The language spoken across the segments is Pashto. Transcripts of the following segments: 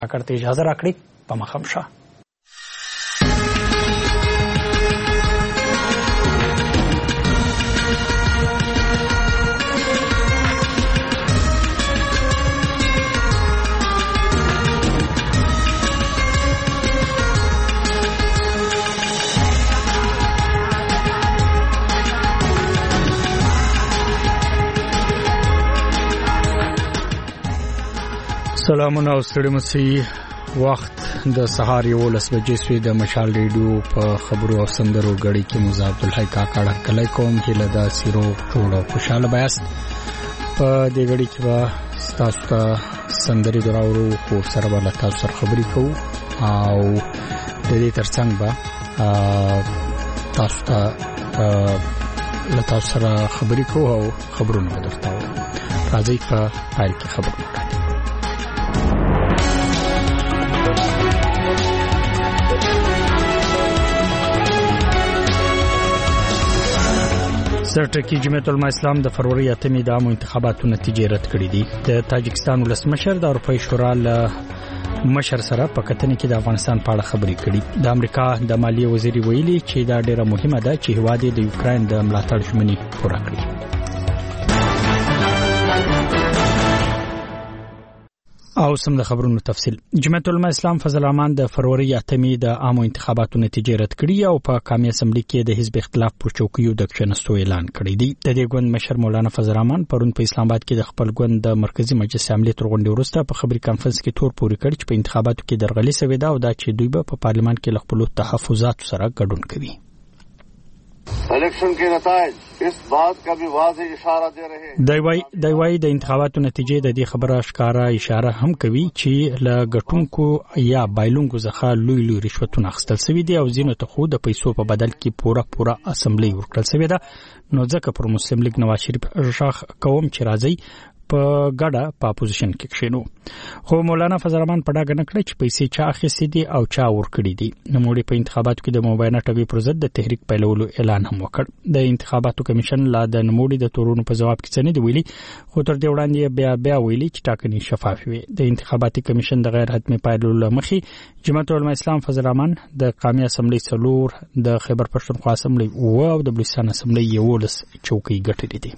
کارته اجازه راکړي په مخم شه. سلامونه او ستړي مسي. وخت د سهار 11 بجې سوی د مشال ریډیو په خبرو او سندرو غړي کې موږ عبدالحی کاکړ کله کوم چې لدا سیرو ټوړو خوشاله بیاست. په دې غړي کې تاسو ته سندري دراورو خو سره بل تاسو سره خبري کوو او د دې ترڅنګ به تاسو ته سره خبري کوو او خبرونه درته راځي په پای کې خبرونه. سرټکی جمعیت العلماء اسلام د فروری 8 د عامو انتخاباتو نتیجې رد کړې دي. د تاجکستان ولسمشر د اروپای شورا له مشر سره په کتنې کې د افغانستان په اړه خبرې کړې. د امریکا د مالیې وزیر ویلي چې دا ډیره مهمه ده چې هوادي د یوکرين د ملاتړ ژمنې پوره کړي. او سم د خبرونو تفصيل. جمعیت العلماء اسلام فضل الرحمن د فروری 8 د عامو انتخاباتو نتیجې رد کړې او په قومي اسمبلی کې د حزب اختلاف پر چوکیو د کښنستو اعلان کړی دی. د دې ګوند مشر مولانا فضل الرحمن پرون په اسلام آباد کې د خپل ګوند د مرکزی مجلس عملی تر غونډې وروسته په خبري کانفرنس کې تور پوري کړ چې په انتخاباتو کې درغلي شوې ده او دا چې دوی به په پارلمان کې خپل تحفظات سره ګډون کوي. इलेक्शन के नतीजे इस बात का भी वाضح इशारा दे रहे हैं. دایوي د انتخاباتو نتیجې د دې خبره ښکارا اشاره هم کوي چې لګټونکو یا بایلونکو ځخه لوی رشوتونه اخیستل شوی دي او ځینو ته خو د پیسو په بدل کې پوره اسمبلی ورکړل شوی ده. نو ځکه پر مسلم لیگ نواز شریف ژغ قوم چې راځي په ګډه په اپوزیشن کې کښینو. خو مولانا فضل الرحمن په ډاګه نکړه چې پیسې چا اخیستې دي او چا ورکړي دي. نوموړي په انتخاباتو کې د مباینه ټګي پر ضد د تحریک پیلولو اعلان هم وکړ. د انتخاباتو کمیشن لا د نوموړي د تورونو په جواب کې څه نه دی ویلي، خو تر دې وړاندې بیا ویلي چې ټاکنې شفاف وي. د انتخاباتي کمیشن د غیر حتمي پیلولو مخې جمعیت العلماء اسلام فضل الرحمن د قومي اسمبلی څلور، د خیبر پښتونخوا اسمبلی او د بلوچستان اسمبلی 11 چوکۍ ګټلې دي.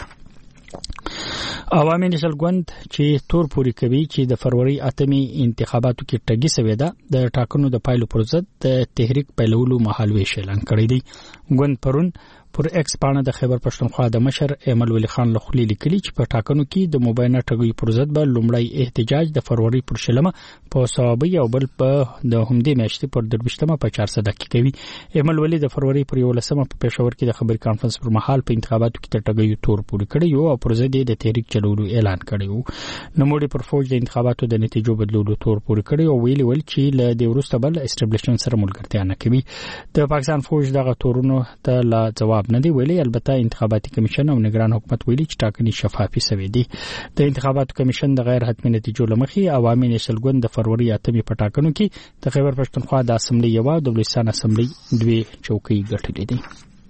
عوامي نشل ګوند چې تور پوري کوي چې د فروری 8 انتخاباتو کې ټګي شوې ده د ټاکنو د پایلو پر ضد د تحریک پیلولو مهالوي اعلان کړی دی. ګوند پرون پر ایکس باندې د خیبر پښتونخوا د مشر ایمل ولی خان لخلی لیکلي چې په ټاکنو کې د مباینه ټګي پر ضد به لومړی احتجاج د فروری پر شلمه په صوابي او بل په د همدې میاشتې پر 23مه په 400 کې کوي. ایمل ولی د فروری پر 11مه په پېښور کې د خبري کانفرنس پر مهال په انتخاباتو کې ټګي تور پوري کړی او پر ضد د تحریک چلولو اعلان کړی وو. نوموړي پر فوج د انتخاباتو د نتیجو بدلولو تور پوري کړی او ویلي چې ل دې وروسته بل اسټابلیشمنت سره ملګرتیا نه کوي. د پاکستان فوج دغه تورونو ته لا جواب نه دی ویلي. البته انتخاباتي کمیشن او نگران حکومت ویلي چې ټاکنې شفافي شوې دي. د انتخاباتو کمیشن د غیر حتمي نتیجو لمخې عوامي نشل ګوند د فروری 8 په ټاکنو کې د خیبر پښتونخوا د اسمبلی یو او د بلوچستان اسمبلی 2 چوکۍ ګټلې دي.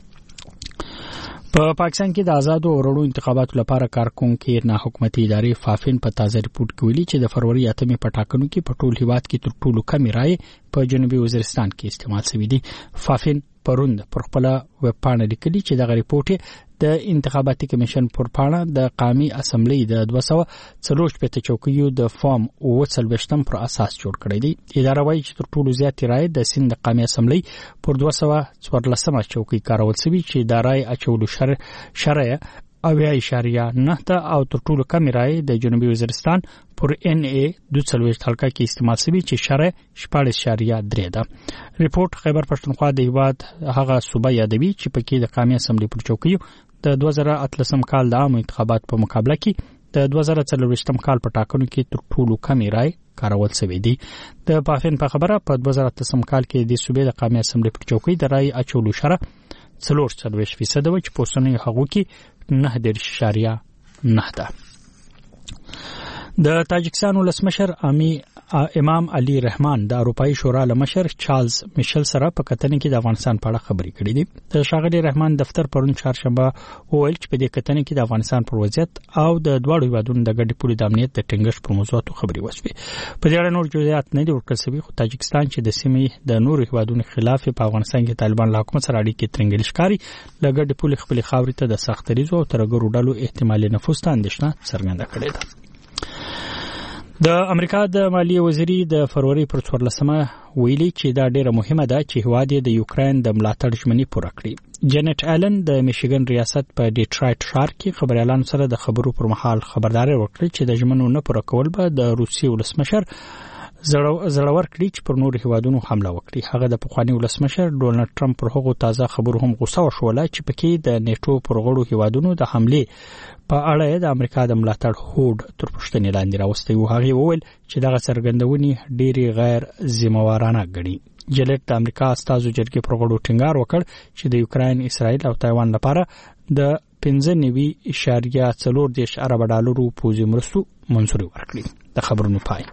په پاکستان کې د آزاد او وروڼو انتخاباتو لپاره کارکونکو نه حکومتي ادارې فافین په تازه ریپورت کې ویلي چې د فروری 8 په ټاکنو کې په ټول هیواد کې تر ټولو کم رائے په جنوبي وزیرستان کې استعمال شوې دي. فافین پروند پر خپل ویب پاڼه لیکلي چې د ریپورت د انتخاباتي کمیشن پر پاڼه د قومي اسمبلی د 240 چوکیو د فارم او 40 پر اساس جوړ کړی دی. اداره وايي چې تر ټولو زیات رائے د سند قومي اسمبلی پر 214 چوکۍ کارول شوی چې د رائے اچولو شرعه او 0.9 ته او تر ټولو کم رائے د جنوبي وزیرستان پر NA 240 حلقه کې استعمال شوی چې شرعه 14.3 ده. ریپورت خیبر پښتونخوا د هیواد هغه صوبه یادوي چې پکې د قومي اسمبلی پر چوکیو د 2018 کال د عام انتخاباتو په مقابله کې د 2024 کال په ټاکنو کې تر ټولو کم رائے کارول شوی دی. د پافین په خبره په 2018 کال کې د صوبې د قومي اسمبلی پر چوکۍ د رائے اچولو شرعه 40% و چې په اوسنۍ هغو کې 9.9 ده. د تاجکستان ولسمشر امام علي رحمان د اروپאי شورا لمشر چارلز میشل سره په کتنې کې د افغانستان په اړه خبرې کړې دي. د ښاغلي رحمان دفتر پرون چهارشنبه وویل چې په دې کتنې کې د افغانستان پر وضعیت او د دواړو هیوادونو د ګډې پولې د امنیت د ټینګښت پر موضوعاتو خبرې وشوې. په دې اړه نور جزئیات نه دي ورکړل شوي، خو تاجکستان چې د سیمې د نورو هیوادونو خلاف په افغانستان کې طالبان له حکومت سره اړیکې ترنګل ښکاري له ګډې پولې خپل خاورې ته د سختریزو او ترګرو ډلو احتمالي نفوذ ته اندېښنه څرګنده کړې ده. د امریکا د مالیې وزیري د فروری پر 14مه ویلي چې دا ډیره مهمه ده چې هواد د یوکرين د ملاتړ ژمنې پوره کړي. جنټ ایلن د میشیګن ریاست په ډیټرایټ ښار کې خبريالانو سره د خبرو پر مهال خبرداري ورکړه چې د ژمنو نه پوره کول به د روسي ولسمشر زړور کړي چې پر نور هیوادونو حمله وکړي. هغه د پخوانی ولسمشر ډونالد ټرمپ پر هغو تازه خبرو هم غوسه وشوله چې پکې د نیټو پر غړو هیوادونو د حمله په اړه د امریکا د ملاتړ هوډ تر پوښتنې لاندې راوستي و. هغه وویل چې دغه څرګندونې ډېری غیر ذمہوارانه ګڼي. جلټ د امریکا استازو جرګې پر غړو ټینګار وکړ چې د یوکرين، اسرائیل او تایوان لپاره د 15.4 ارب ډالرو پوځي مرستو منظوري ورکړي. د خبرونو پای.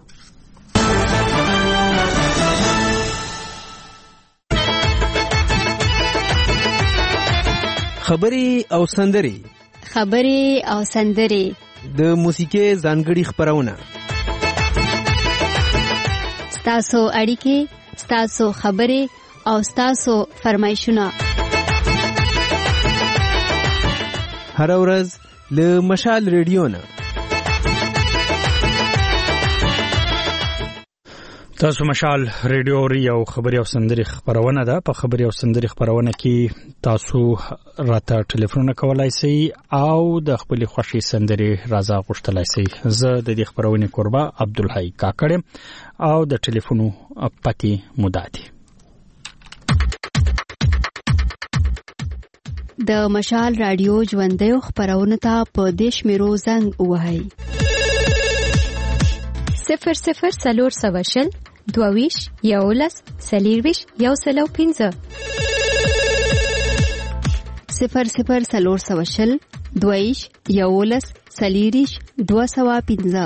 خبري او سندري د موسیقي ځانګړي خبرونه، ستاسو اړیکې، ستاسو خبري او ستاسو فرمایشونه هر ورځ له مشال ریډیو نه. تاسو مشال ریډیو او خبري او سندري خبرونه ده. په خبري او سندري خبرونه کې تاسو راته ټلیفون کولای شئ او د خپل خوښي سندري رازا غوښتلای شئ. زه د دې خبرونه قربا عبدالحی کاکړ او د ټلیفونو پتی موداتي. د مشال رادیو ژوندۍ خبرونه ته په دیش میرو زنګ وهاي 00 22 11 سلیرویش یو سلو 15 00 22 11 سلیریش 215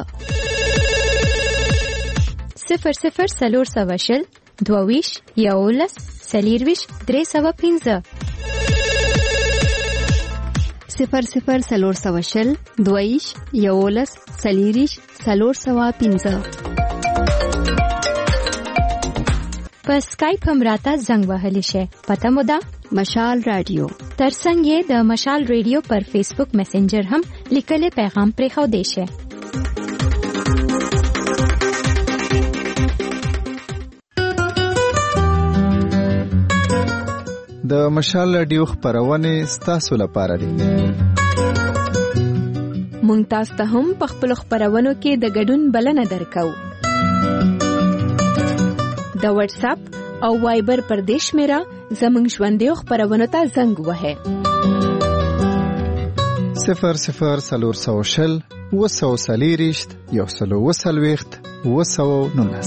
00 22 11 سلیرویش 315 00 22 11 سلیریش 315 په سکایپ هم راته زنګ وهلی شي. پته مو ده مشال رادیو. ترڅنګ یې د مشال ریډیو پر فیسبوک میسنجر هم لیکلي پیغام پرېښو دی شي. د مشال رادیو خبرونه ستاسو لپاره دي. مونږ تاسو ته هم په خپل خبرونو کې د ګډون بلنه درکو. د واتس اپ او وایبر پر دیش میرا زمنګ ژوندۍ خبرونه ته زنګ وهه 00 وسلیریشت یو سلو وسلويخت وسو نونس.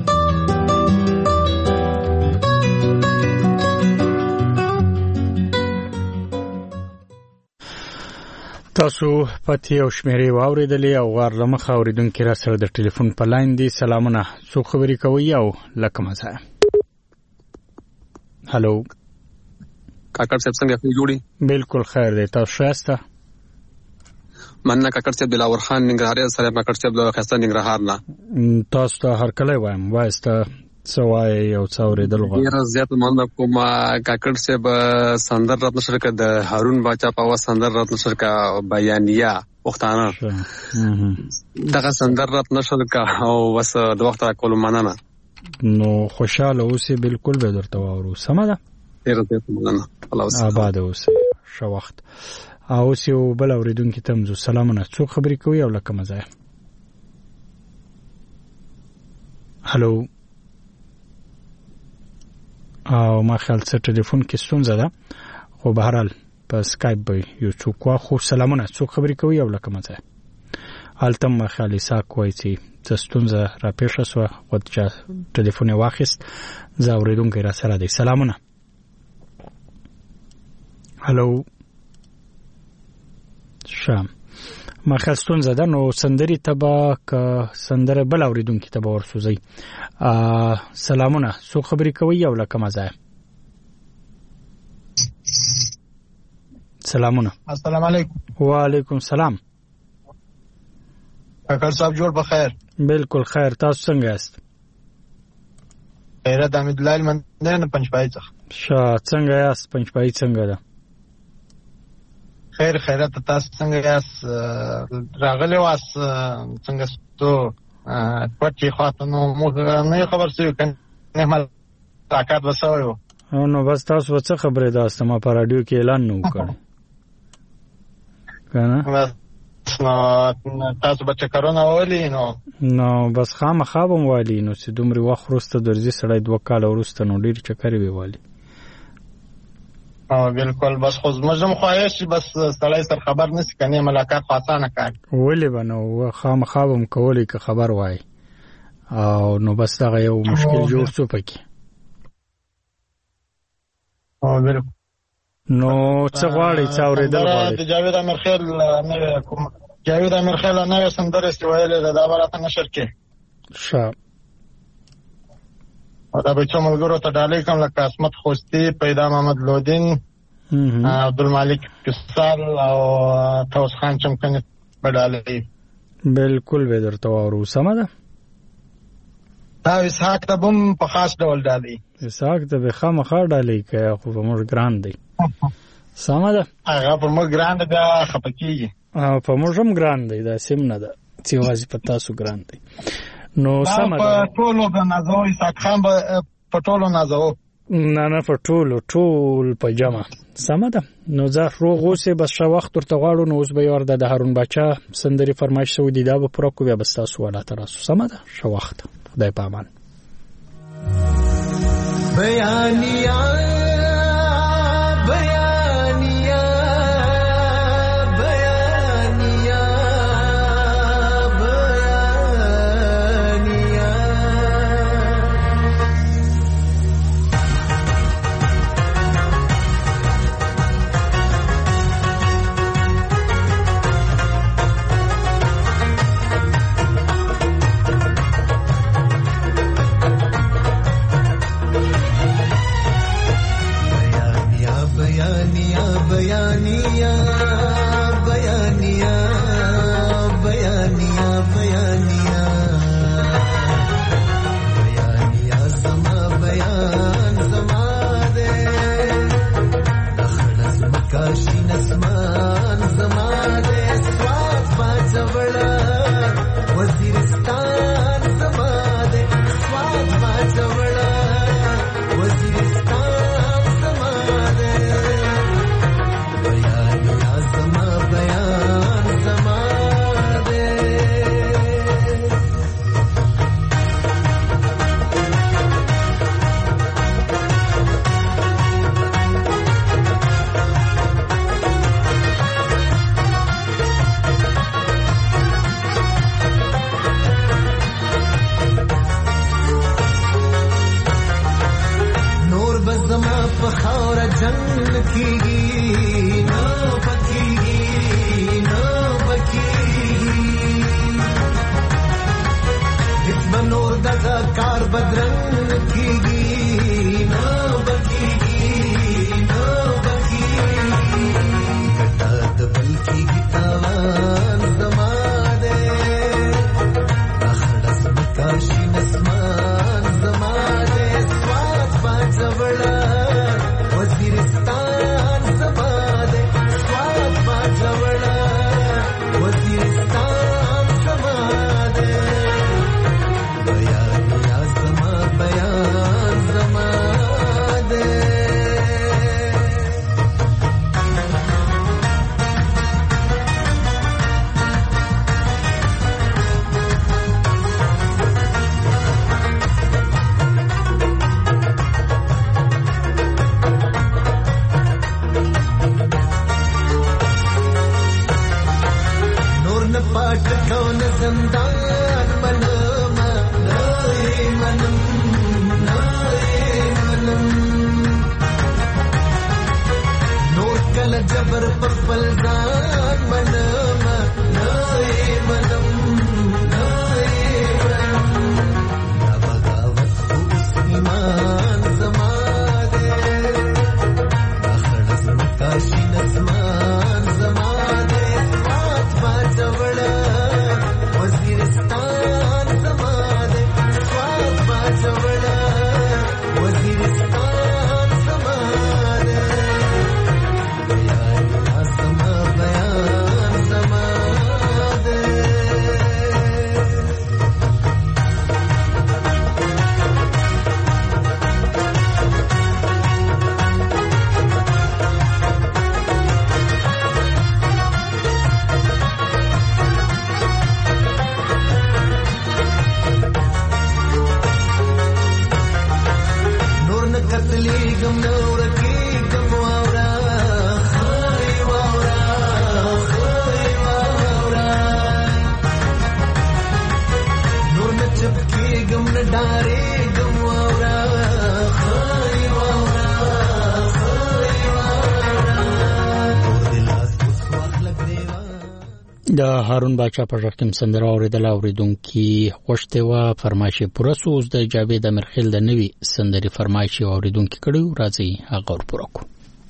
تاسو پتی او شمیرې واوریدلې او غار لمخ اوریدونکو را سره د ټلیفون په لاین دي. سلامونه، څوک خبرې کوي او لکه مزه؟ هالو کاکړ صاحب څنګه جوړي؟ بالکل خیر دی، تاسو شاسته؟ مننه کاکړ صاحب دلاور خان ننګرهاري سره کاکړ صاحب له خاصه ننګرهار نه. تاسو ته هر کله وایم وایسته سوای او څورې دلغه ډیر زیات مننه کوم کاکړ صاحب. سندر راتن شرکت د هارون باچا په سندر راتن شرکت بیانیه وختانه دغه سندر راتن شرکت او وس د وخت کول مننه. نو خوشاله اوسې، بالکل به درته وورو. سمه ده، ډیر زیات مننه. الله آباد اوسې، ښه وخت. او سیو بل اوریدونکو ته مزو سلامونه، څوک خبرې کوي او لکه مزه؟ هالو او ما خیال څه ټلیفون کې ستونزه ده، خو به هر حال په سکایپ به یو څوک واخو. سلامونه، څوک خبرې کوي او لکه مزه؟ التم ما خیال ساک وای چې څه ستونزه را پیښه شو، خو چې ټلیفون واخیست زه اوریدونکو را سره دی. سلامونه. هالو شام مخستون زده نو سندري تبا ک سندره بل اوریدونکو تبا ورسوځي. سلامونه، سو خبري کوي یو لکه مزه. سلامونه. السلام علیکم. وعلیکم السلام. کاکړ صاحب جوړ بخیر؟ بالکل خیر، تاسو څنګه یاست؟ خیرت حمید الله المندن پنځپای څخه. څنګه یاست؟ پنځپای څنګه ده؟ خیر خیرت، تاسو څنګه یاست؟ راغلی واس څنګه ستو پټي خاطر نو موږ نه خبر څه کنه ملاقات وسوي. نو بس تاسو څه خبره ده؟ ما په رادیو کې اعلان نو کړ کنه تاسو بچ کرونا ولی نو بس خامخا بم والی نو چې دومره وخت وروسته درځي سړی 2 کال وروسته نو ډیر چکرې وی والی. بالکل بس خو مزم خواهش بس سړی سره خبر نسی کنه ملاقات آسانه کار ولی بنو خامخا بم کولی که خبر وای او نو بس دا یو مشکل جوړ شو پکې. بالکل نو څه غواړي څا اورېدل غواړي؟ جاوید امرخیل نه کوم جاوید امرخیل نه سندره استوایله دا براته نشر کې ښه دا به څومره ګورو ته ډالې کوم لکه اسمت خوستی، پیدا محمد لودین، عبدالمالک کسال او توس خان چمکنی بدالې. بالکل به درته وارو سم ده. دا اسحاق ته بم په خاص ډول ډالې. اسحاق ته به خامخا ډالې که خو په موږ ګران دی. سم ده. هغه په موږ ګران دی بیا خپکیږي. په موږ هم ګران دی، دا سیم نه ده چې واځي په تاسو ګران دی. نو سم ده. په ټولو د نازو اسحاق خان په ټولو نازو نه په ټول په جمع. سم ده. نو زه روغ اوسې بس ښه وخت ورته غواړو. نو اوس به یو د هارون باچا سندري فرمایش شوی دی، دا به پوره کو بیا به ستاسو ولاته راسو. سم ده. ښه وخت، خدای په امان. بیانیه بیان د هارون باچا په ژغ کې سندره اوریدل اوریدونکو خوشته و فرمایش پوره سو د جاوید امرخیل د نوی سندري فرمایش اوریدونکو کړي راځي هغه پوره کو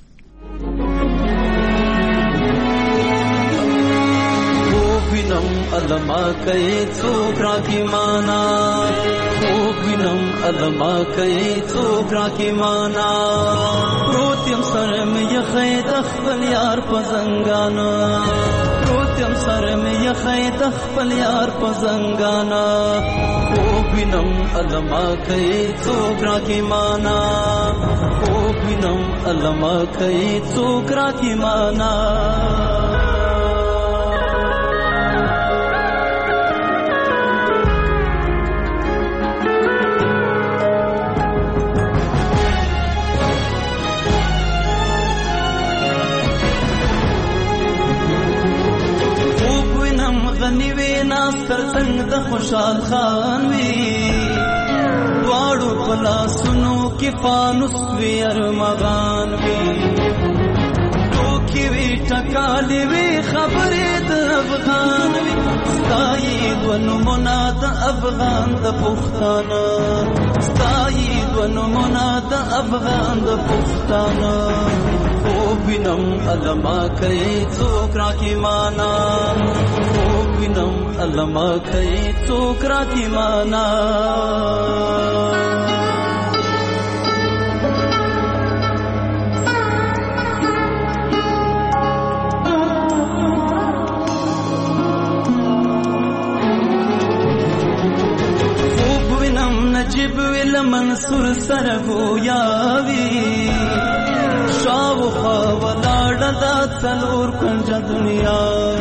وینم علما کوي څوک راکی معنا وینم علما کوي څوک راکی معنا روتیم سره مې یخې د خپل یار په زنګانا روتیم سره مې یخې د خپل یار په زنګانا وینم علما کوي څوک راکی معنا وینم علما کوي څوک راکی معنا ناستر څنګه د خوشحال خان وی واړو پلا سنو کې فانوس وی ارمغان وی ټوکی وی ټکالې وی خبرې د افغان وی ستایید ونمونه د افغان د پښتانه ستایید ونمونه د افغان د پښتانه وینم علما کوي څوک راکی معنا وینم علما کوي څوک راکی معنا وینم نجیب ویل منصور سره گویاوی شاوخوا ولاړه دا څلور کنجه دنیا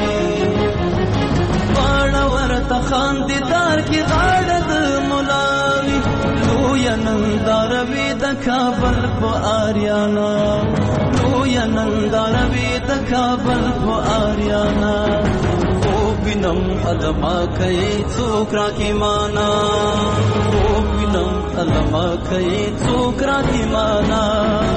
واړه ورته خاندیدار کې غاړه د مولاوي لویه ننداروي د کابل په آریانا لویه ننداروي د کابل په آریانا وینم علما کوي څوک راکی معنا وینم علما کوي څوک راکی معنا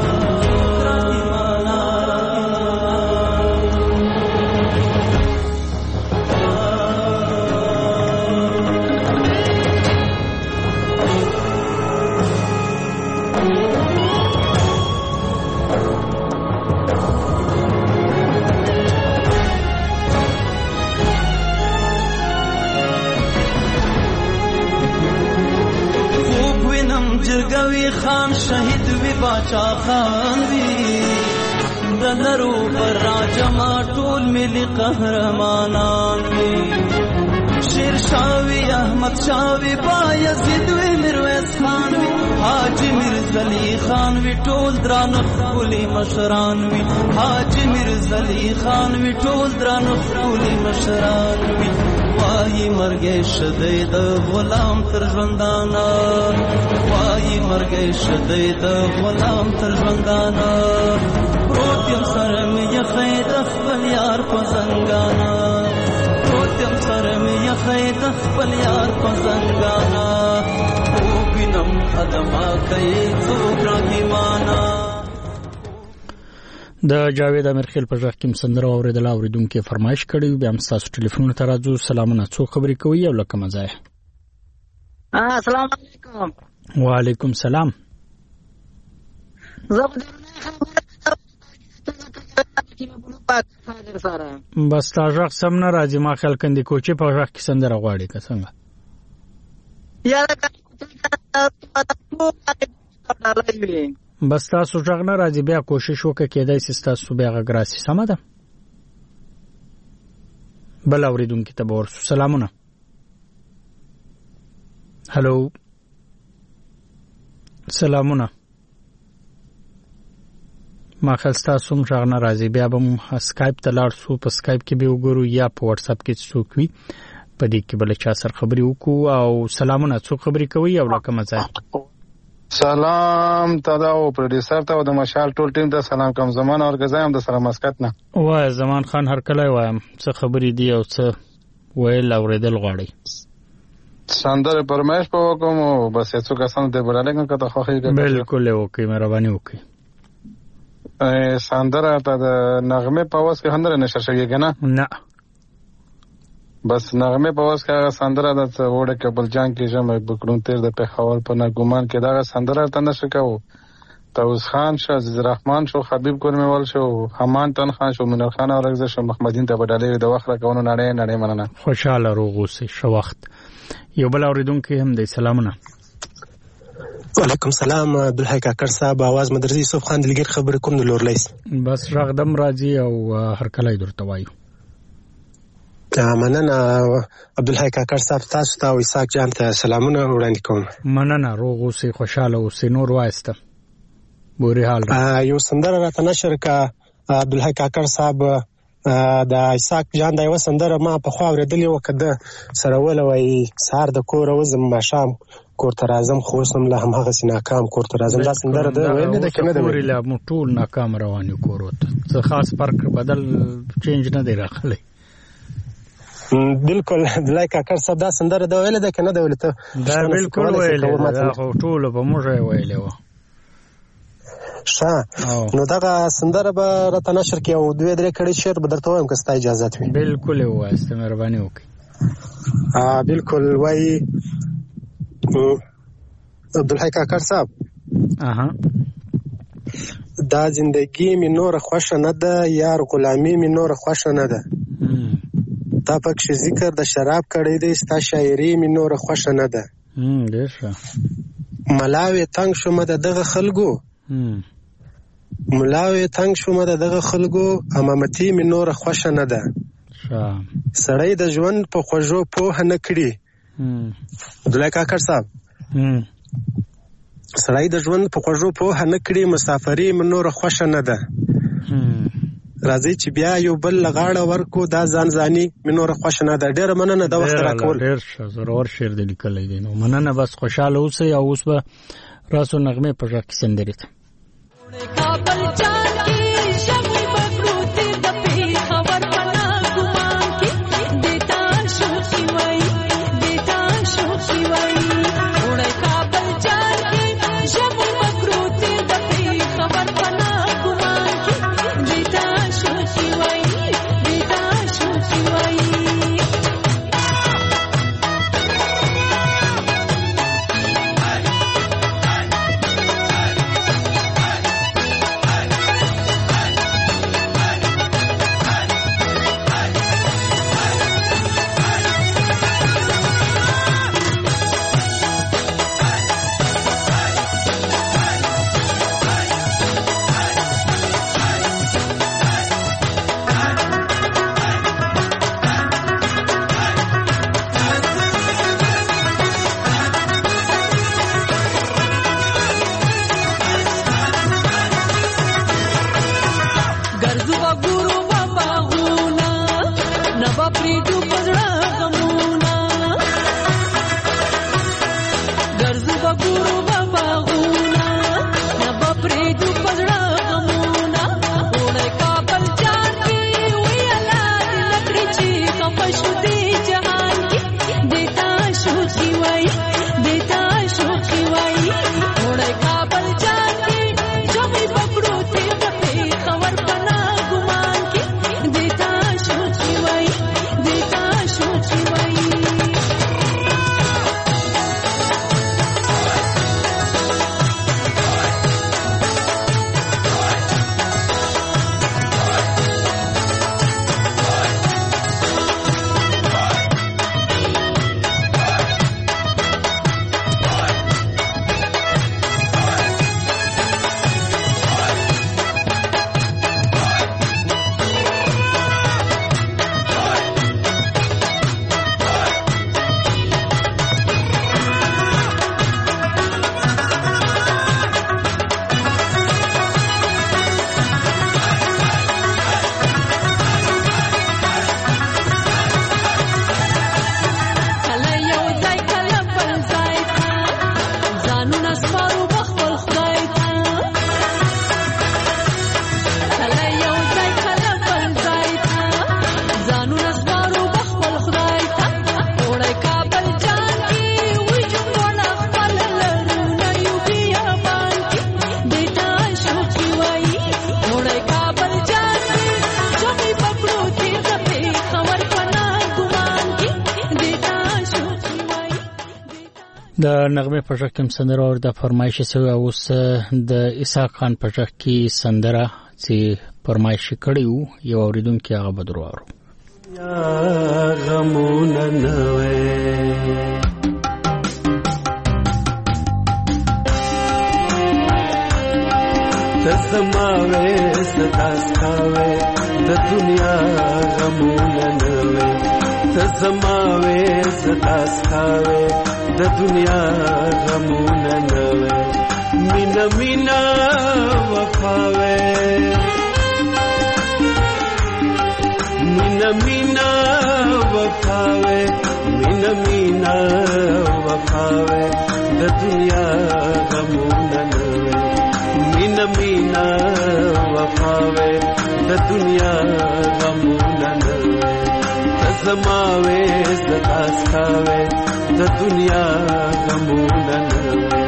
جرګوي خان شهید وی باچا خان وی د نرو پر راجما ټول ملي قهرمانان وی شیر شاوی احمد شاوی بایزید وی میرویس خان وی حاجی میرزلی خان وی ټول درانه خولي مشران وی حاجی میرزلی خان وی ټول درانه خولي مشران وی وای مرګ شدید غلام تر ژوندانا وای مرګ شدید غلام تر ژوندانا روتیم سره مې یخې د خپل یار په زنګانا روتیم سره مې یخې د خپل یار په زنګانا وینم علما کوي څوک راکی معنا د جاوید امرخیل په ژغ کې سندره اوریدل اوریدونکو فرمایش کړي بیا هم تاسو ټلیفون ته راځو سلامونه څو خبرې کوي او لکه مزه السلام علیکم وعلیکم سلام بس تا ژغ سم نه راځي ما خیال کندي کوچې په ژغ کې سندره غواړي که څنګه بس تاسو ژغ نه راځي بیا کوشش وکړئ کېدای شي تاسو بیا غږ راسي سمه ده بل اوریدونکو ته ورسو سلامونه هلو سلامونه ما خیال تاسو هم ژغ نه راځي بیا به سکایپ ته لاړ شو په سکایپ کې به وګورو یا په واتس اپ کې څوک وي په دې کې بل چا سره خبرې وکړو او سلامونه څوک خبرې کوي او لکه مزه سلام تدا او پروډوسر ته او د مشال ټول ټیم ته سلام کوم زمان اور غزایم د سره مسکت نه وای زمان خان هر کله وایم څه خبرې دی او څه ویل اوریدل غواړي سندره پرمایش په وکم او بس هیڅ کسان ته بلاله کته خو خیر بالکل وکي مهرباني وکي سندره ته د نغمه په واس کې هندره نشر شوی کنه نه بس نغمه په واس کې سندره د وړه کبل جان کې جمع بکړون تیر د پیښور په نګومان کې دا سندره تنه شکاو توس خان شاه عزیز الرحمن شو حبیب کورمیوال شو حمان تن خان شو منیر خان اورغزه شو محمدین ته بدلې د وخت راکونو نړۍ مننه خوشاله روغوسي شو وخت یو بل اوریدونکو هم د سلامونه وعلیکم السلام عبدالحی کاکړ صاحب आवाज مدرسي یوسف خان دلګر خبر کوم د لورلیس بس راغدم راځي او هر کله درته وایو مننه عبدالحی کاکړ صاحب تاسو ته او اسحاق جان ته سلامونه وړاندې کوم مننه روغ اوسئ خوشاله اوسئ نور وایسته بوري حال یو سندره راته نشر کا عبدالحی کاکړ صاحب د اسحاق جان د یو سندره ما په خوا اوریدلې و کده سره ولوي سهار د کور وزم ماشام کور ته راځم خو سم له هم هغه ناکام کور ته راځم دا سندره ده ویل ده کنه ده کور له ټول ناکام رواني کور وته څه خاص فرق بدل چینج نه دی راغلی بالکل عبدالحی کاکړ صاحب دا سندره ده ویل ده کنه ده ویل ته دا بالکل ویل ده خو ټول په موږ ویل و نو دغه سندره به راته نشر کې او دوه درې کړي شعر به درته وایم که ستا اجازه وي بالکل وایسته مهرباني وکړئ بالکل وای عبدالحی کاکړ صاحب دا زندگی می نور خوښه نه ده یار غلامی می نور خوښه نه ده تا پکې ذکر د شراب کړی دی ستا شاعري می نور خوښه نه ده ډېر ښه ملاوي تنگ شومه د دغه خلکو ملاوي تنگ شومه د دغه خلکو امامتي می نور خوښه نه ده سړی د ژوند په خوږو پوهه نه کړي عبدالحی کاکړ صاحب سړی د ژوند په خوږو پوهه نه کړي مسافري می نور خوښه نه ده راځي چې بیا یو بل لغاړه ورکو دا ځان ځاني می نور خوښه نه ده ډېر مننه د وخت راکول ډېر ښه ضرور شعر دې لیکلی دی نو مننه بس خوشاله اوسئ او اوس به راسو نغمې په غږ کې سندرې ته د نغمه پژک کوم سندره او د فرمایش سوی اوس د اسحاق خان پژک کی سندره چې فرمایش کړی وو یو اوریدونکو هغه بدروارو یا غمون نوې تزماوي ستاسکاوي د دنیا غمون نوې تزماوي ستاسکاوي د دنیا غمون نوې مینا مینا وفاوي مینا مینا وفاوي مینا مینا وفاوي د دنیا غمون نوې مینا مینا وفاوي د دنیا غمون نوې تزماوي ستاسکاوي د دنیا غمون نوې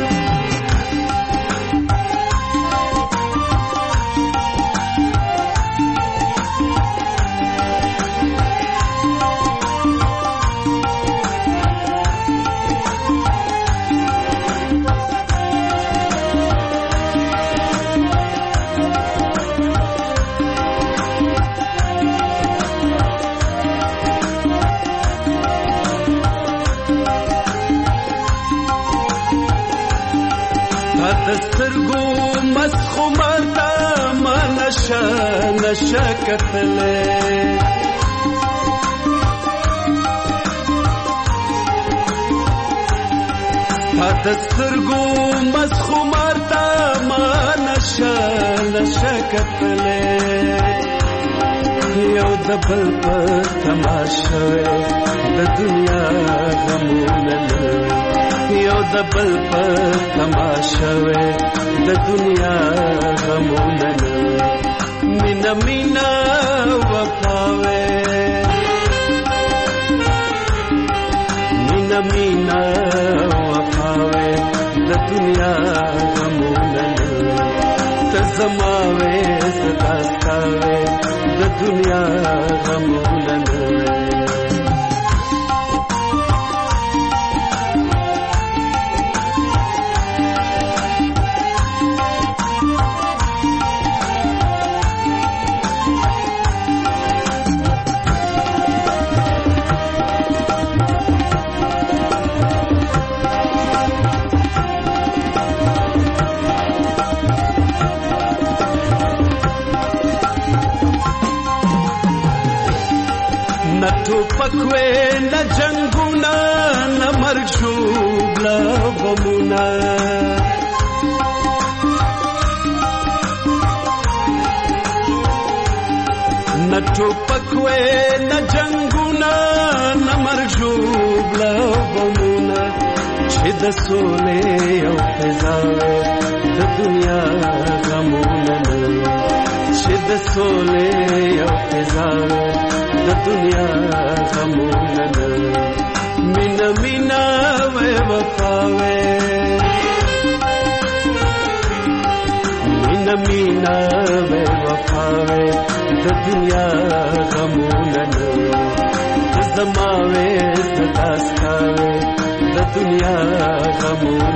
دسترګو مسخو ماتا ما نشه کتلې دسترګو مسخو ماتا ما نشه کتلې یو د بل په تماشه د دنیا غمون یو د بل په تماشه د دنیا غمون مینا مینا وفاوي مینا مینا وفاوي د دنیا غمون تزماوي ستاسکاوي د دنیا غمون پکوي نه جنگونه نه مرشوب لا بمونه نه پکوي نه جنگونه نه مرشوب لا بمونه چې د سولې او فضا د دنیا غمونه چې د سولې او فضا د دنیا غمون مینا مینا وفاوي مینا مینا وفاوي د دنیا غمون زماوي ستاسکاوي د دنیا غمون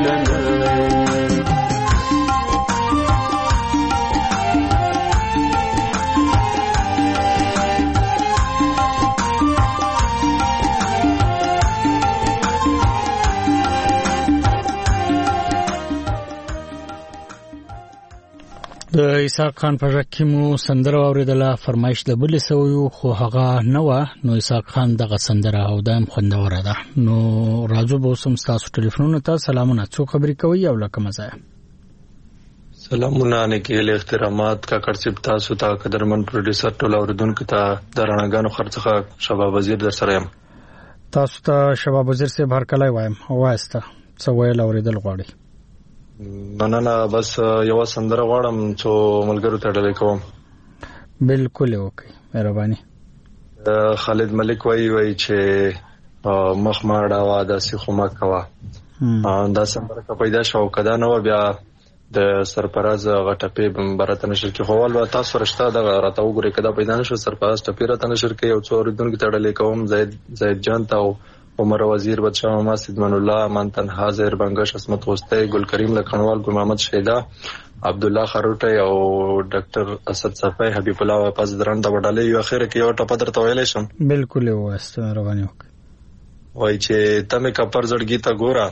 د اسحاق خان پژک مو سندره اوریدله فرمایش د بل سویو خو هغه نه و نو اسحاق خان دغه سندره او دایم خوندوره ده نو راځو به سم تاسو ټلیفونونو ته سلامونه څو خبرې کوي او لکه مزه سلامونه نیکیل احترامات کا کرسب تاسو ته قدرمن پروډوسر ټول اوریدونکو ته درنګانو خرڅه شباب وزیر در سره يم تاسو ته شباب وزیر سے بهر کله وایم واسطه څو ویل اوریدل غواړي مننه بس یو سندره غواړم چې ملګرو ته ډالې کوم بالکل اوکې مهرباني خالد ملک وای چې مخ ماړه وا د سیخوما کوا دا سندره پیدا شو کدا نو بیا د سرپراز غټپې برات نشر کې خپل و تاسو فرشتہ د راته وګوري کدا پیدا نشو سرپراز ټپې راته نشر کې یو څو اوریدونکو ته ډالې کوم زید جان ته عمر وزیر بادشاہ محمد سیدمن الله امان تنها زهر بنگش عصمت غسته ګل کریم لکنوال ګل محمد شیدا عبد الله خروټي او ډاکټر اسد صفای حبیب الله واپس درن د وډالې یو اخر کې یو ټپ درته ویلې شم بالکل واسطه روانه وای چې تمه کپر زړګی ته ګورا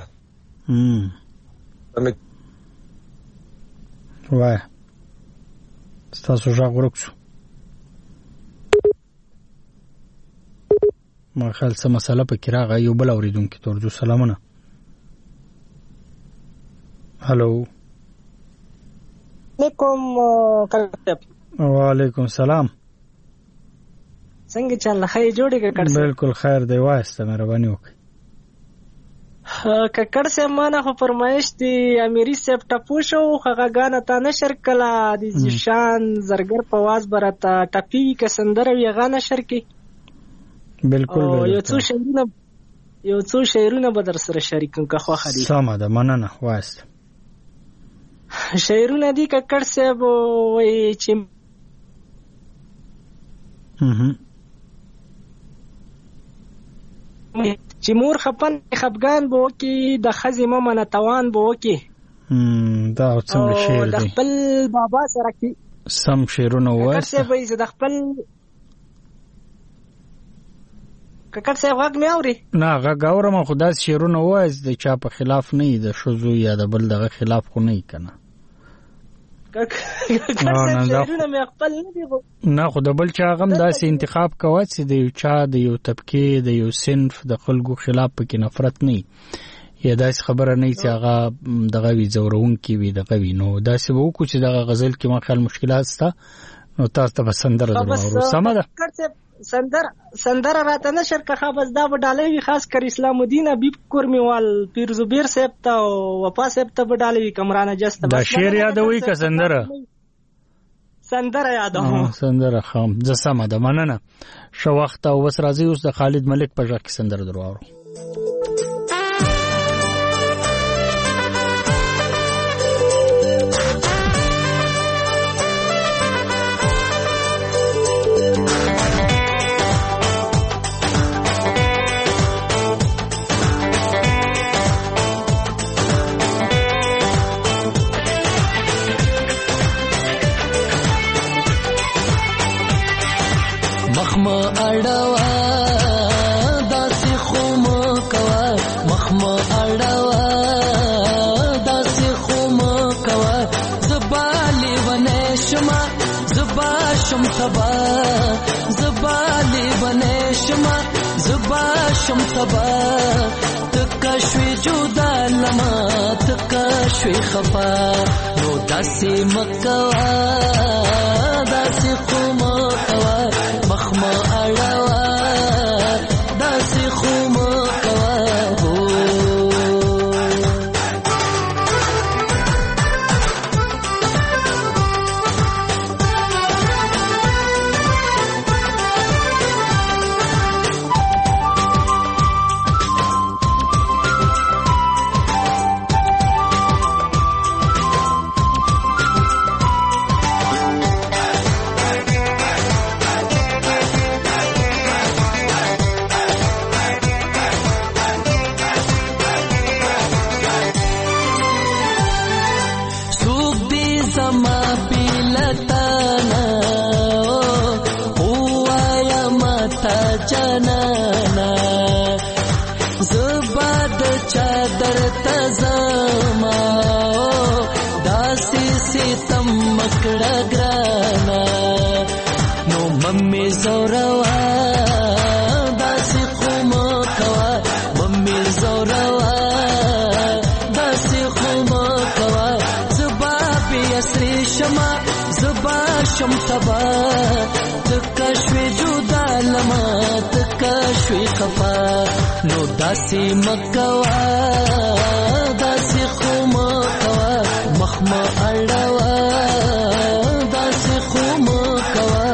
تمه وای ستاسو ژغ ورکو ما خل څه مسله پکې راغی یو بل اوریدونکو ترجو سلامونه هالو علیکم وعلیکم السلام څنګه چل خیر جوړی کړ بالکل خیر دی واسطه مهرباني وکړه ککړ سه مانه خو فرمایش دی امیری سپ ټپو شو هغه غانه تا نشر کلا د ځشان زرګر په واز برته ټپی ک سندره وی غانه شر کی بالکل یو څو شعرونه به در سره شریکم که خو خدي سمه ده مننه واسطه شعرونه دي ککړ صاحب وای چې مور خپن خفغان بو کې د خزې ممنه توان بو کې دا څنګه شعر دی د خپل بابا سره کې سم شعرونه واسطه ککړ صاحب د خپل ککړ صاحب غږ مې اوري نه غږ اورم خو دا شعرونه وایي د چا په خلاف نه د شذو یا د بل دغه خلاف خو نه کنه شعرونه مې خپل نه دي نه خو د بل چا غم داسې انتخاب کوي چې د یو چا د یو طبقه د یو صنف د خلکو خلاف پکې نفرت نه یا داسې خبره نه چې هغه دغه وی زورون کې وي دغه وی نو داسې وو کو چې دغه غزل کې ما خیال مشکلات ستا نو تاسو ته سندره درو سم ده سندره راته نشر که خبر دا وډالوي خاص کر اسلام الدین حبیب کورمیوال پیر زبیر صاحب ته او وفا صاحب ته وډالوي کمرانه جست دا شعر یادوي که سندره یادوم سندره خام ز سم ده مننه شو وخت او وس راځي اوس د خالد ملک په ځکه سندره درو مخما اړوا داسې خوم کوا مخما اړوا داسې خوم کوا زبالي ونشما زبا شم تبا زبالي ونشما زبا شم تبا تکشوي جدا لما تکشوي خفا نو داسې مکوا داسې خوم کوا مخما اړوا داسې خوم کوا جانانا زباد چادر تزما داسي ستم مکړه ګرانا نو ممي زوروا داسي قوم کوا ممي زوروا داسي قوم کوا زبا بيسري شما زبا شم تبا تکشوي جدا لما تکشوي خفا نو داسي مکوا داسي قوم کوا مخما اړوا داسي قوم کوا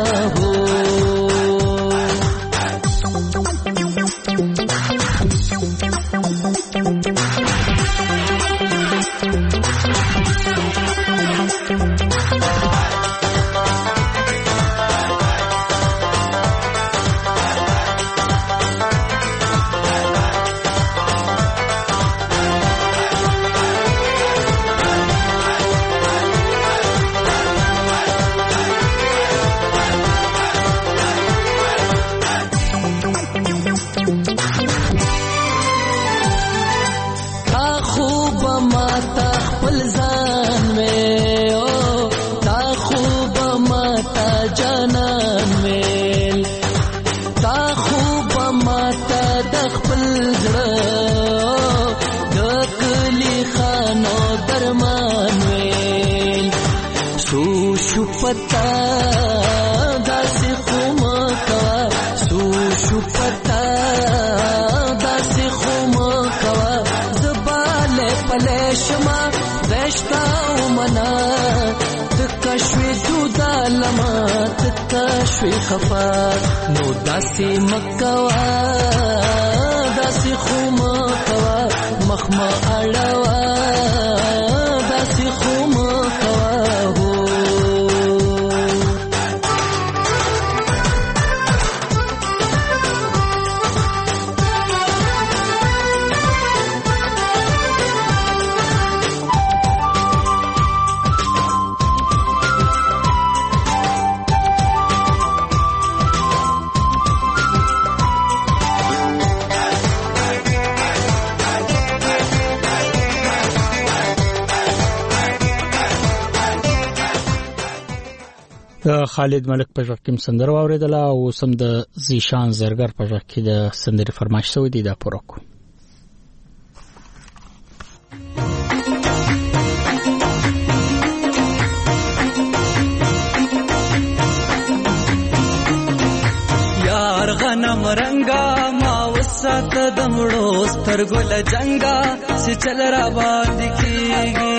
ماتا خپل ځان وې او تا خوب ماتا جانان وې تا خوب ماتا د خپل زړه د کلی خانو درمان وې سو پتا داسې خو مکوا سو پتا داسې خو مکوا زباله پلشما وشتا ومنا تکشوي جودا لما تکشوي خفا نو داسې مکوا داسې خو مکوا مخما اړوا داسې خو مکوا خالد ملک په ژغ کې سندره واوریدله او سم د زیشان زرګر په ژغ کې د سندرې فرمایش شوی دی دا پوره کو یار غنم رنگا ما وسات دمړو سترګل جنگا سي چل را باندې کیږي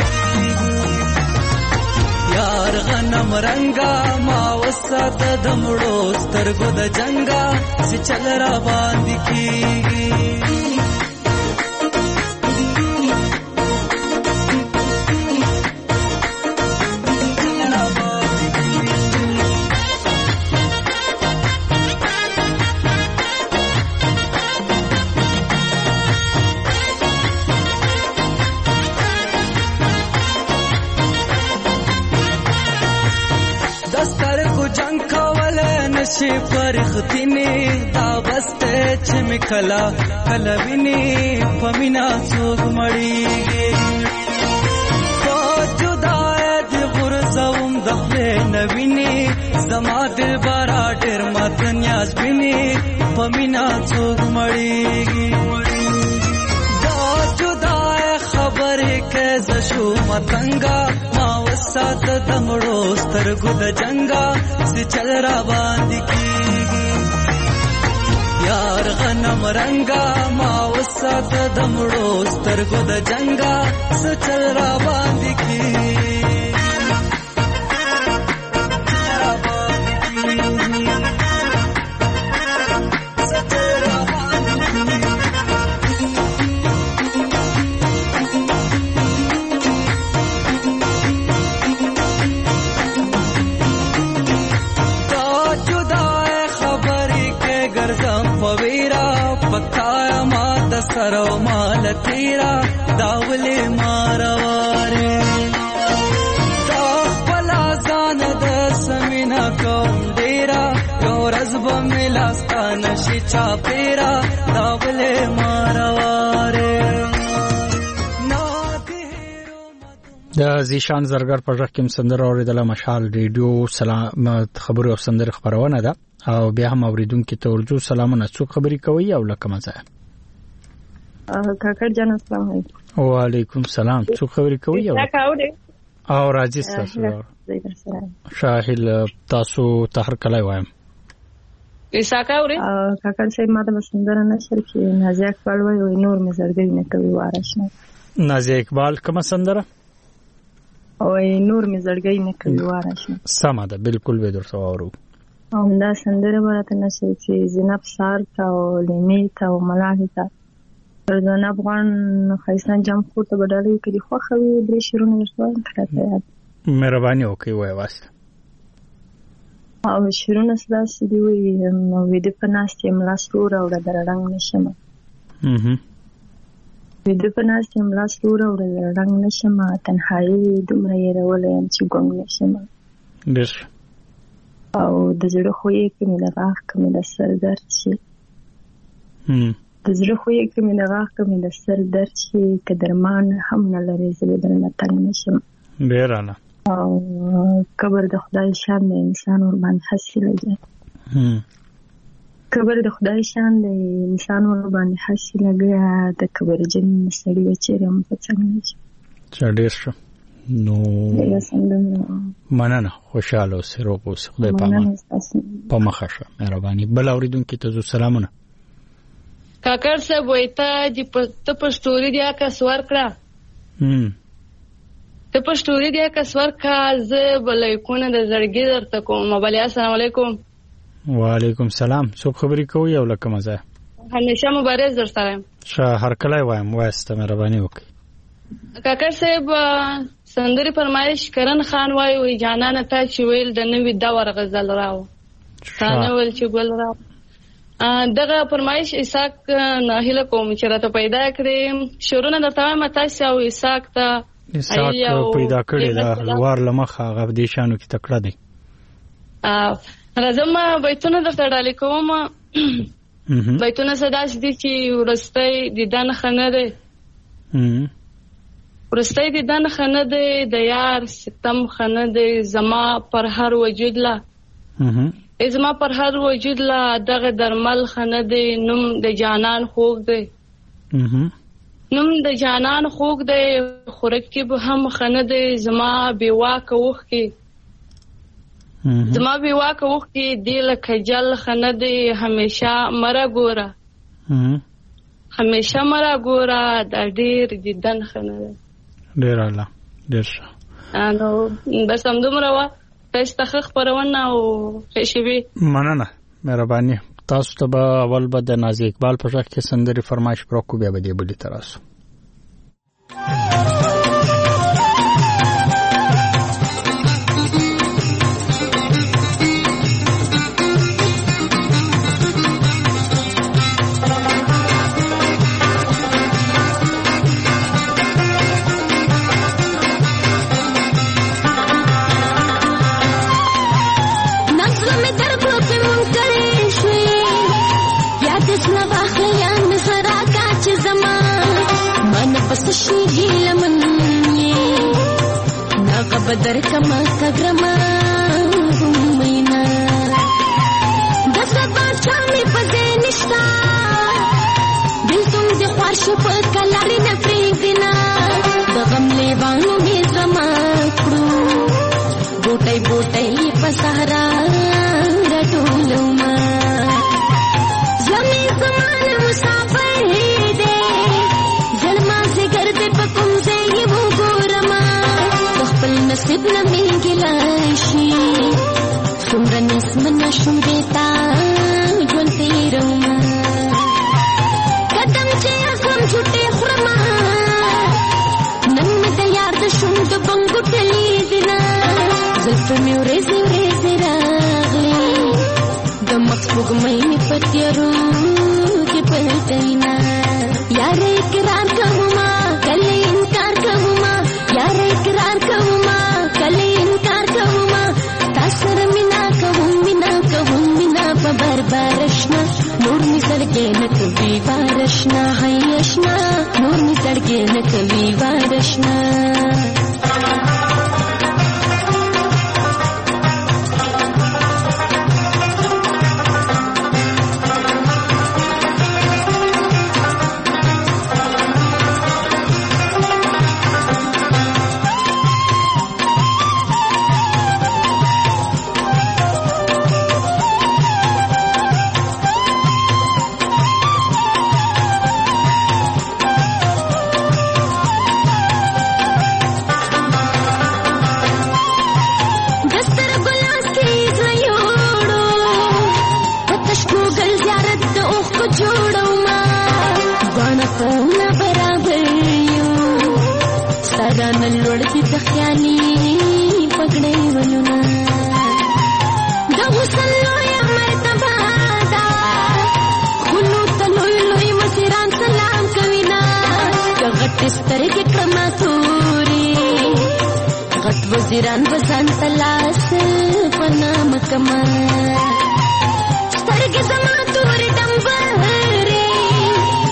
یار غنم رنگا ما وسات دمړو سترګو د جنگا سي چل را باندې کیږي شي فرختنی دا بسته چې مکلا کلوینی پمینا سوګ مړیږي په جدای د غرزوم د خپل نوینی زما دل بارا ډېر مات نیاز بینی پمینا سوګ مړیږي دا جدای خبره کې زشو متنګا ما وسات دمړو سترګو د جنگا سي چل را باندې کیږي یار غنم رنگا ما وسات دمړو سترګو د جنگا سي چل را باندې کیږي سرو مال تیرا داولی مارواره دا خپلا ځان د سمینا کوم ډیرا یو رزب ملاستان شي چا پیرا داولی مارواره د زیشان زرګر په ژغ کې سندره اوریدله مشال ریډیو سلام خبرو او سندره خبرونه ده او بیا هم اوریدونکو ته ورجو سلامونه څوک خبري کوي او لکه مزه کاکړ جان السلام علیکم وعلیکم السلام څوک خبري کوي او راځي تاسو شاهل تاسو ته هر کله وایم ایساکا اوري کاکړ صاحب ماته بسندره نشر کې نازیه اقبال وای نور مې زړګي نه کوي وارشنه نازیه اقبال کومه سندره وای نور مې زړګي نه کوي وارشنه سمه ده بالکل به درته اورو او دا سندره ورته نشي چې زینب سار تا او لمی تا او ملاحه تا د افغان خیسان جام خو ته بدلې کړي خو خوي درې شیرونه ورسوي کړه مهرباني وکړئ وای واسطه او شیرونه سداسي دی وي نو وې د پناستې ملاسور او د رنگ نشم وې د پناستې ملاسور او د رنگ نشم تنهایی دومره یې راولې چې ګونګ نشم ډېر او د زړه خو یې کې مې د راخ کې مې د سر درد شي د زړه خوی کمې د غاښ کمې د سر درد شي که درمان هم نه لري زه به درنه تنګ نشم. ډېر اعلی. او قبر د خدای شان دی انسان ورباندې هسې لګي. قبر د خدای شان دی انسان ورباندې هسې لګي د قبرجن سړي به چېرې هم په څنګ نشي. ډېر ښه. نو مننه خوشاله اوسې روغ اوسې خدای په مخه شه مهرباني. بل اورېدونکي ته زو سلامونه. کاکړ صاحب وایي ته په سټوري دی کس ورکړه ته په سټوري دی کس ورکړه زه به لایکونه د زړګي درته کوم. بلیا السلام علیکم. وعلیکم سلام. څوک خبرې کوي او لکه مزه همیشه مبارز در سره یم. ښه هرکلی وایم وایسته مهرباني وکړئ. کاکړ صاحب سندرې فرمایش کرن خان وایي جانانه تا چې ویل د نوي دور غزل راو تا نه ویل چې ګل راو. دغه فرمایش اساق ناهیله کوم چې راته پیدا کړې شورونه درته وایم تاسو او اساق ته پیدا کړې دا لوار لمخه هغه دې شانو کې تکړه دی. راځم بیتونه درته ډالې کوم. بیتونه صداش دي چې ورستۍ دیدن خنه دی ورستۍ دیدن خنه دی د یار ستم خنه دی زما پر هر وجود لا زما پر هر وجود لا دغه درمل خنه دی نوم د جانان خوږ دی نوم د جانان خوږ دی خورکې به هم خنه دی زما بیواکه وښکې زما بیواکه وښکې دی لکه جل خنه دی همیشه مره ګوره همیشه مره ګوره دا ډېر دیدن خنه دی. ډېر اعلی ډېر ښه. نو بس همدومره وه تاسو ته ښه خپرونه او ښې شېبې. مننه مهرباني. تاسو ته به اول به د نازي اقبال په غږ کې سندرې فرمایش پر وکړو بیا به دې بلې ته راسو. بدر کما کګرما مینا دس باچا می پځې نشتا دل تم دې خوښ په کلاري نه پریږدینا د غم لیوانو می زما کړو بوټي بوټي په صحرا رټولما زمي زمان مسافر دې زلما سے ګرد په کوم ځای وو ګورما نصیب نمی گلاشی څومره نسمنه شوم دیتا ژوند تیروما قدم چې اخلم چوټې خورما نن مې د یار د شوم د بنګو ټلې دینا زلفې مې ورېځې ورېځې راغلې د مخ سپوږمۍ مې په تیارو کې پلټینا یار اقرار کوما کله انکار کوما یار اقرار کوما بارشنا نور می سڑکے نہ کبھی بارشنا ہے اشنا نور می سڑکے نہ کبھی بارشنا وزیران بزان تلاس پنام کما سترګې زما تور ډمبرې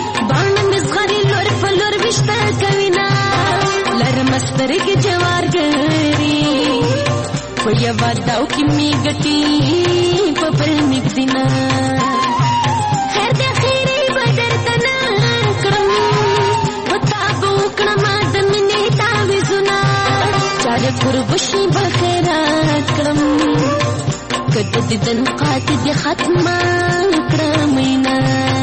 سترګې جوار ګري په یوه داو کې می ګټي په بل نږدینا خیر د خیرې به درته نه کړم وتا به وکړم د مینې تعویضونه چارې قربشي به خیرات کړم که د دیدن قاتې دې ختمه کړه مینا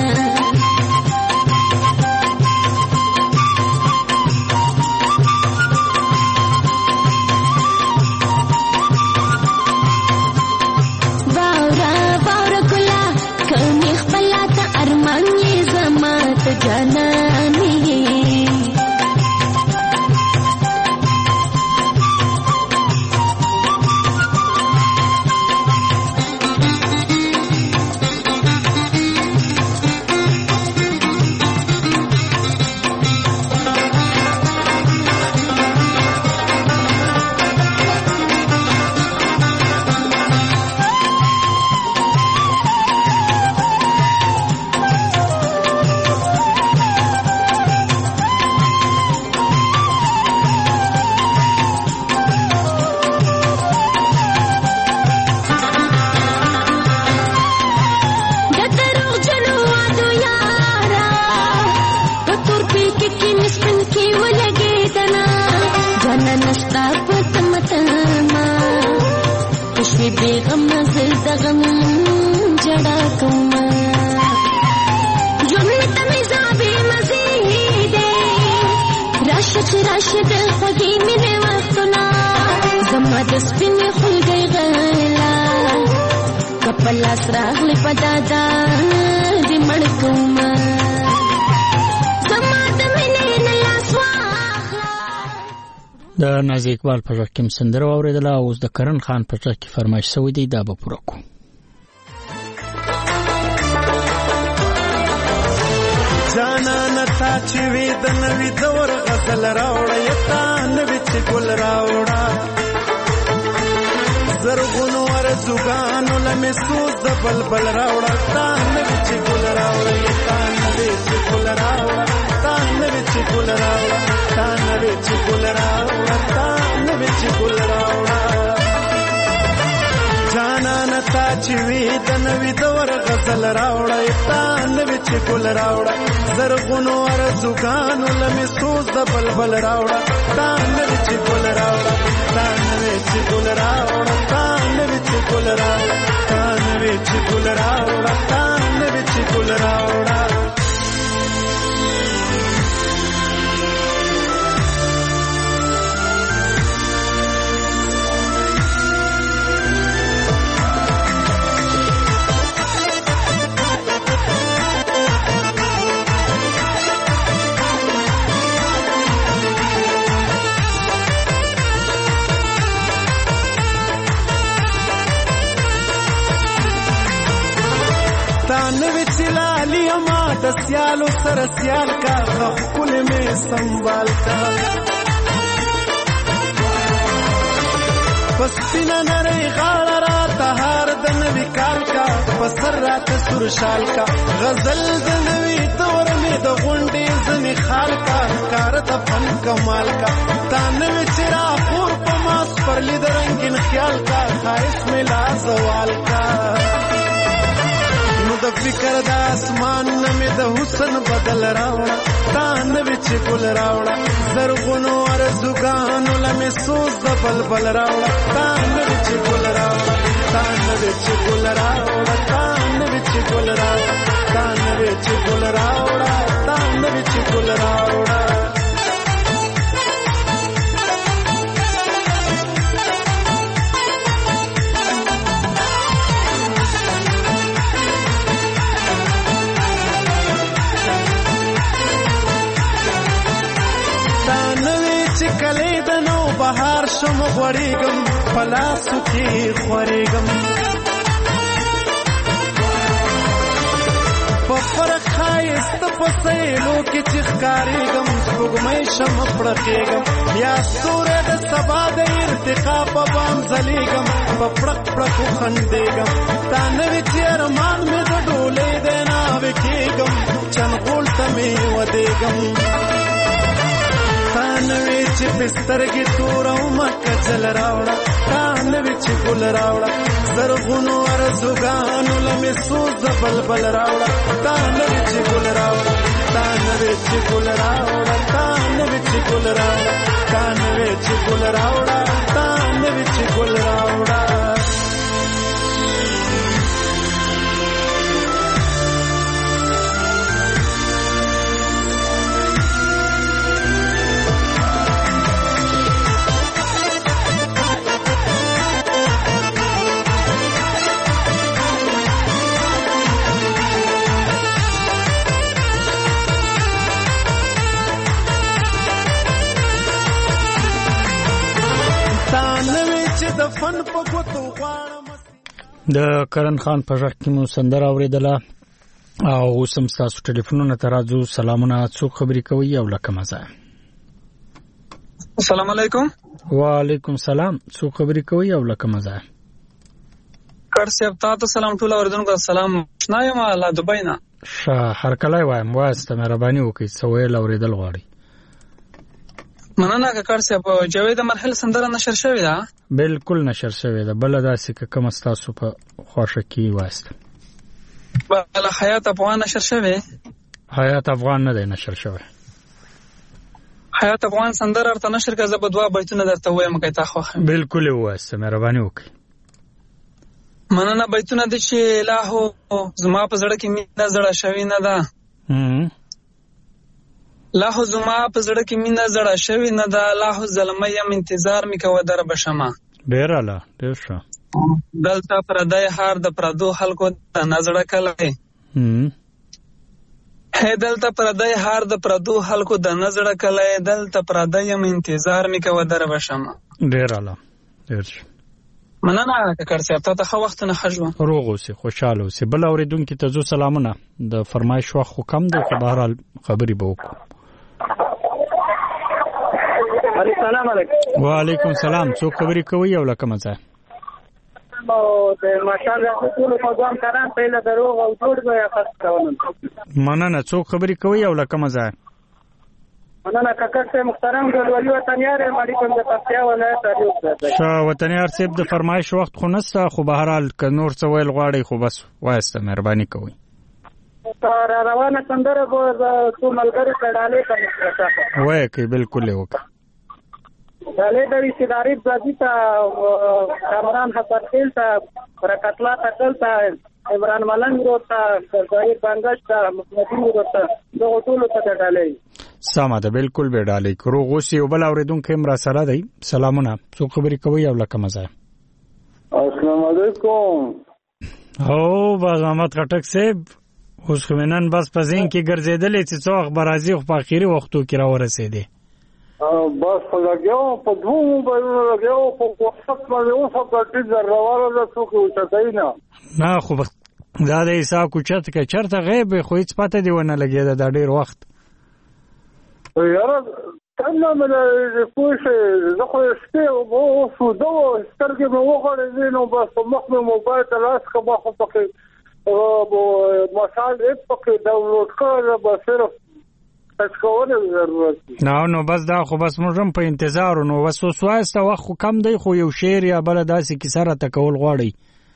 د نازي اقبال په ژبه کې سندره اوریدله او د کرن خان په ژبه کې فرمایش شوی دی دا به پوره کو جانا نتا چې وې د نوې دور غزل راوړې یتا نوې چې ګل راوړا زرغونو ورزګانو لمې سوز د بلبل راوړا تا نوې چې ګل راوړې یتا نوې چې ګل راوړا تا نوې چې ګل راوړا تا نوې چې ګل راوړا تا نوې چې ګل راوړا جانا نتا چې وې د نوې دور غزل راوړې تا نوې چې ګل راوړا زرغونو ورزګانو لمې سوز د بلبل راوړا تا نوې چې ګل راوړا تا نوې چې ګل راوړا تا نوې چې ګل راوړا تا نوې چې ګل راوړا تا نوې چې ګل راوړا سیالو سر سیال کا خپل میں سنبھالتا پس پینا نری غاړه را تهار د نوی کال کا پسر رات سر شال کا غزل د نوی دور میں د غونډې زنی خال کا کار د فن کمال کا تانوی چرا پور پماس پر لید رنگین خیال کا خواہش میں لا زوال کا د فکر د اسمان نمې د حسن بدل راوړه تا نوې چې ګل راوړه زرغونو ارزوګانو لمې سوز د بلبل راوړه تا نوې چې ګل راوړه تا نوې چې ګل راوړه تا نوې چې ګل راوړه تا نوې چې ګل راوړه تا نوې چې ګل راوړه بهار شم غوړېږم پلاسو کې خورېږم په فرق ښایسته په سیلو کې چې ښکارېږم سپوږمۍ شم پړقېږم بیا ستوری د سبا د ارتقا په بام ځلېږم په پړق پړقو خندېږم تا نوې چې ارمان مې د ډولۍ دی ناوې کېږم چنغول ته مې ودېږم نوې چې بسترګې تور او مکه جل راوړه تا نوې چې ګل راوړه زرغونو ارزوګانو لمې سوز بلبل راوړه تا نوې چې ګل راوړه تا نوې چې ګل راوړه تا نوې چې ګل راوړه تا نوې چې ګل راوړه تا نوې چې ګل راوړه د کرن خان په ژغ کې مو سندره اوریدله او اوس هم ستاسو ټلیفونونه ته راځو. سلامونه، څوک خبرې کوي او له کومه ځایه؟ السلام علیکم. وعلیکم سلام، څوک خبرې کوي او له کومه ځایه؟ کړ صاحب تاسو سلام ټول اوریدونکو سلام. شنایم له دوبۍ نه. ښه هرکلی وایم، واسطه مهرباني وکړئ څه ویل اوریدل غواړئ. مننه کاکړ صاحب. جاوید مرحل سندره نشر شوې ده؟ بالکل نشر شوې ده. بله داسې که کومه ستاسو په خوښه کې واسطه؟ بله حیات افغان نشر شوې؟ حیات افغان نه دی نشر شوی. حیات افغان سندره ورته نشر کړه، زه به 2 بیتونه درته ووایم که تا خوښه. بالکل یې ووایسته، مهرباني وکړئ. مننه. بیتونه دي چې الهو زما په زړه کې مینه زړه شوې نه ده، لاهو زما په زړه کې مینه زړه شوې نه ده، لاهو زلمی یم انتظار می کوه در بشمه. ډېر اعلی، ډېر ښه. دلته پردی هار د پردو خلکو د نزړه کلی، هی دلته پردی هار د پردو خلکو د نزړه کلی، دلته پردی یم انتظار می کوه در بشمه. ډېر اعلی، ډېر ښه. مننه کاکړ صاحب، ته ښه وختونه ښه ژوند. روغ اوسې، خوشحاله اوسې. بل اورېدونکي ته زو سلامونه. د فرمایش وخت خو کم دی خو بهرحال خبرې به وکړو. السلام علیکم. وعلیکم سلام، څوک خبرې کوي او له کومه ځایه؟ مننه. څوک خبرې کوي او له کومه ځایه؟ مننه کاکړ صاحب محترم ګلوالي وطنیار یم، اړیکم د پکتیا ولایت اریوب دی. ښه وطنیار صاحب، د فرمایش وخت خو نشته خو بهرحال که نور څه ویل غواړئ خو بس وایسته، مهرباني کوئ. را روانه سندره به څو ملګرو ته ډالۍ ته مشرفه وایه کوي. بالکل یې وکړه. ډالۍ به وي سیدارید بازي ته، کامران حسن ته، برکت الله تکل ته، عمران ملنګ ورور ته، ظاهر بنګش ته، محمدي ورور ته، دغو ټولو ته د ډالۍ. سمه ده، بالکل به ډالۍ کړو. روغ اوسې. یو بل اورېدونکی هم راسره دی. سلامونه، څوک خبرې کوي او له کومه ځایه؟ السلام علیکم. او باز احمد خټک صاحب، اوس خو نن بس په ذهن کې ګرځېدلې چې څه وخت به راځي خو په اخري وختو کې راورسېدې. بس په لګیاو په 2 موبایلونو لګیاو په وخت باندې اوس په ټیټ روانه ده، څوک اوچتای نه خو دا د حساب کوچت که چېرته غیب خو هېڅ پته دې ونه لګېده دا ډېر وخت. یاره څنګه مې پوه شئ، زه خو شپې اوس وده وم، سترګې مې وغړېدې نو بس په مخ مې موبایل ته لاس کړه، ما خو پکې مشال ایپ پکې ډاونلوډ کړه، بس صرف ټچ کول ضرورت دی. نو بس دا خو بس موږ هم په انتظار نو بس اوس وایسته، وخت خو کم دی خو یو شعر یا بله داسې کیسه راته کول غواړئ؟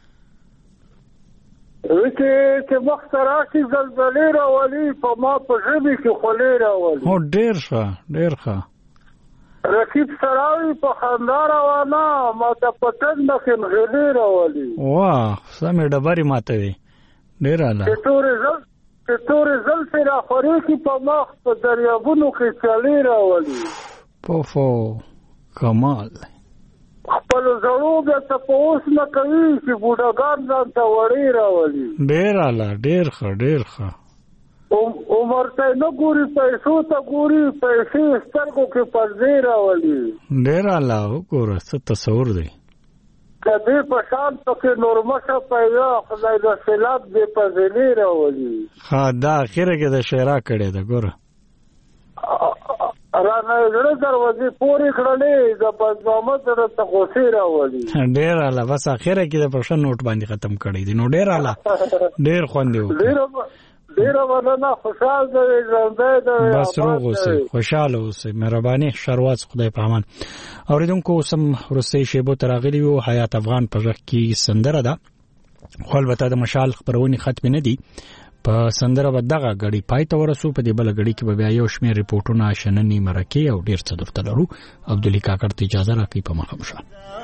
چې وخت راشي زلزلې راولي، په ما په ژمي کې خولې راولي. هو ډېر ښه، ډېر ښه. رقیب سراوي په خندا روانه، ما ته په ټنډه کې مغلې راولي. واه سمې ډبرې ماتوي. ډېر اعلی. چې تورې زلفې راخورې کې په مخ په دریابونو کې چلې راولي. پوفو کمال. خپل زړو بیا تپوس نه کوي چې بوډاګان ځان ته وړې راولي. ډېر اعلی، ډېر ښه، ډېر ښه. عمر ته نه ګوري، پیسو ته ګوري، پیسې سترګو کې پردې راولي. ډېر اعلی. وګوره څه تصور دی. که دې په شان پکې نورمشه پیدا خدای د سیلاب دې فضلې راولي. ها دا اخره کې د شعرا کړې ده ګوره. رانه زړه دروازې پورې کړلې د بدنامه سره ته غوسې راولي. ډېر اعلی. بس اخره کې د پښه نوټ باندې ختم کړی دی. نو ډېر اعلی، ډېر خوند دی. ډیره مننه، خوشحال دی، ژوندی دی، بس روغ اوسئ، خوشحاله اوسئ، مهرباني شروات خدای په امان. اوریدونکو سم وروستۍ شیبو ته راغلي وو. حیات افغان په غږ کې سندره ده، خو البته د مشال خبرونې ختم نه دي. په سندره به دغه غړي پای ته ورسو. په دې بل غړي کې به بیا یو شمېر ریپورتونه، شننې، مرکې او ډیر څه درته لرو. عبدالي کاکړ ته اجازه راکړئ په مخه مشه.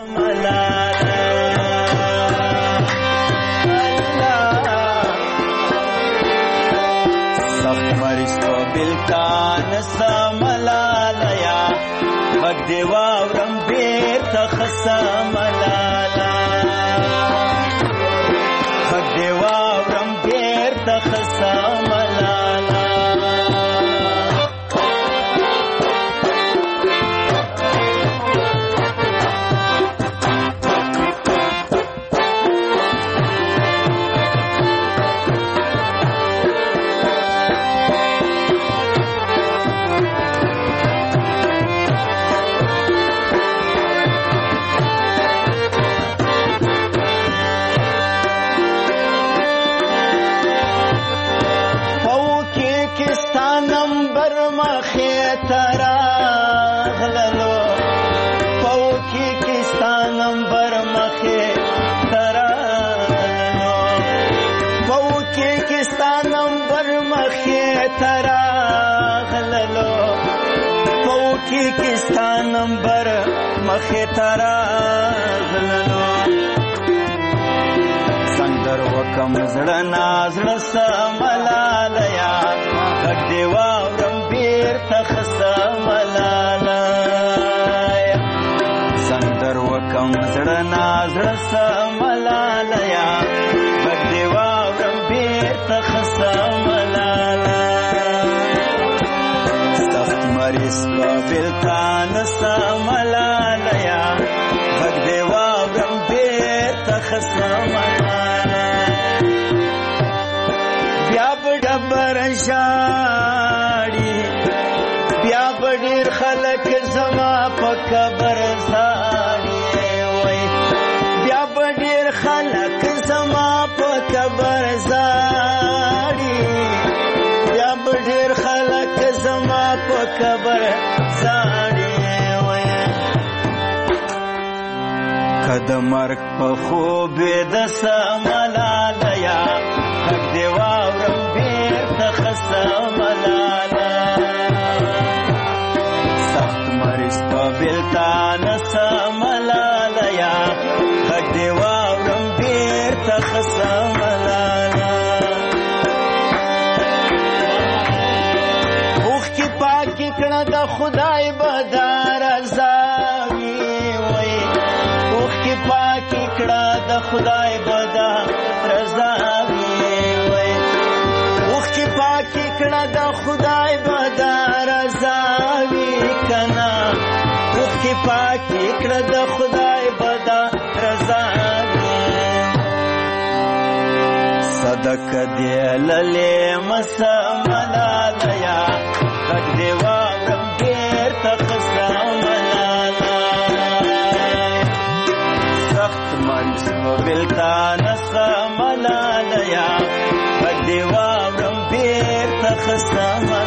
سخت مریض په بلکان سملایا غږ دی واورم بیرته خسملالا غږ دی واورم بیرته خسملالا کیستا نمبر مخه ترا غلنو سندر وکم زړه نازړه سملالیا غږ دی واورم بیرته خسملالیا سندر وکم زړه نازړه سملالیا غږ دی واورم بیرته خسملالیا مریض بلتان سملالیا غږ دی واورم بیرته خسملالا بیا به ډبر ژاړي بیا به ډېر خلک زما په قبر زاړي وای بیا به ډېر خلک زما په قبر زاړي بیا به ډېر خلک زما په قبر زاړي وای کده مرګ په خوب د سملالیا غږ دی واورم بیرته خسملالا سخت مریض په بلتان سملالیا غږ دی واورم بیرته خسملالا کړه د خدای بدار زاوی وای اوخ کی پاکی کړه د خدای بدار زاوی وای اوخ کی پاکی کړه د خدای بدار زاوی کنا اوخ کی پاکی کړه د خدای بدار زاوی صدقه دی لله مسملالیا غږ دی واورم بیرته خسملالا سخت مریض په بلتان سملالیا غږ دی واورم بیرته خسملالا